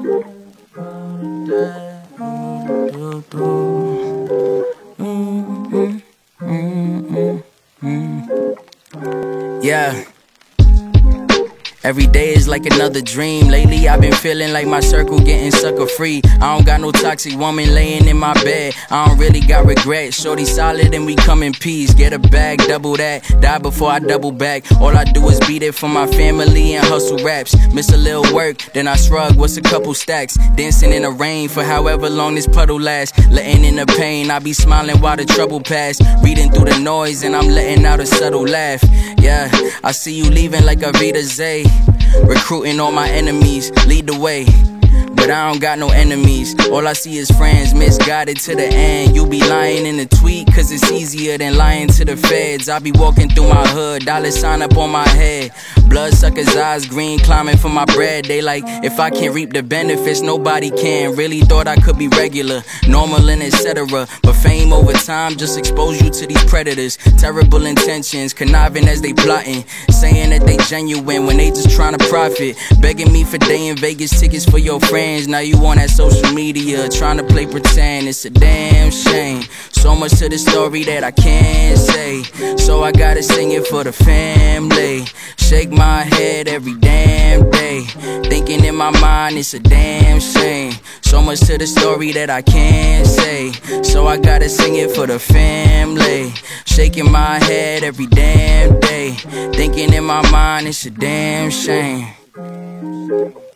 Yeah. Every day is like another dream. Lately I've been feeling like my circle getting sucker free. I don't got no toxic woman laying in my bed. I don't really got regrets. Shorty solid and we come in peace. Get a bag, double that. Die before I double back. All I do is beat it for my family and hustle raps. Miss a little work, then I shrug. What's a couple stacks? Dancing in the rain for however long this puddle lasts. Letting in the pain, I be smiling while the trouble pass. Reading through the noise and I'm letting out a subtle laugh. Yeah, I see you leaving like a Rita Zay. Recruiting all my enemies, lead the way. But I don't got no enemies. All I see is friends, misguided to the end. You be lying in the tweet, cause it's easier than lying to the feds. I be walking through my hood, dollar sign up on my head. Bloodsuckers' eyes green, climbing for my bread. They like, if I can't reap the benefits, nobody can. Really thought I could be regular, normal and etc. But fame over time just expose you to these predators. Terrible intentions, conniving as they plotting. Saying that they genuine when they just trying to profit. Begging me for day in Vegas tickets for your friends. Now you on that social media, trying to play pretend. It's a damn shame. So much to the story that I can't say. So I gotta sing it for the family. Shake my head every damn day. Thinking in my mind it's a damn shame. So much to the story that I can't say. So I gotta sing it for the family. Shaking my head every damn day. Thinking in my mind it's a damn shame.